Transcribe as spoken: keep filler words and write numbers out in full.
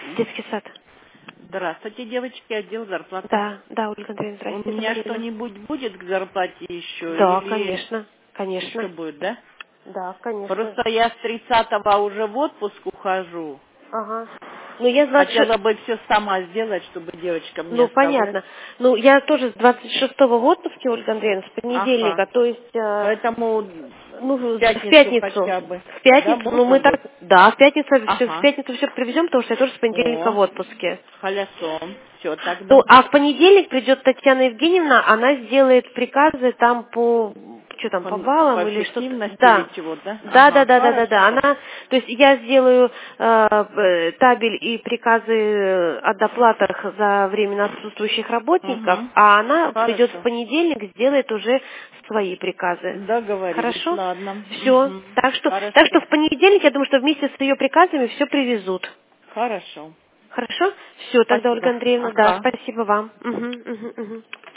Детский сад. Здравствуйте, девочки, отдел зарплаты. Да, да, Ольга Андреевна, У здравствуйте. меня Марина. что-нибудь будет к зарплате еще? Да, Или конечно, что конечно. будет, да? Да, конечно. Просто я с тридцатого уже в отпуск ухожу. Ага. Ну, я с двадцать Хотела шестого... бы все сама сделать, чтобы девочкам не Ну, оставлять. понятно. Ну, я тоже с двадцать шестого в отпуске, Ольга Андреевна, с Ага. понедельника, то есть, э, Поэтому ну, в в пятницу пятницу. хотя бы. В Да, пятницу, ну, можно мы так, будет? да, в пятницу, все, в Ага. пятницу все привезем, потому что я тоже с понедельника в О, отпуске. хорошо. Все Ну, тогда. а в понедельник придет Татьяна Евгеньевна, она сделает приказы там по, что там, По, по по баллам или что-то. эффективности или Да. чего, да? Да, да, Ага, да, да, да, да. хорошо. Она, то есть я сделаю э, э, табель и приказы э, о доплатах за временно отсутствующих работников, Угу. а она придет в Хорошо. понедельник, сделает уже свои приказы. Договорились, Хорошо? ладно. Все. Угу. Так что, так что Хорошо. в понедельник, я думаю, что вместе с ее приказами все привезут. Хорошо. Хорошо? Все, тогда, Ольга Спасибо. Андреевна, да, Ага. спасибо вам. Мгм, мгм, мгм.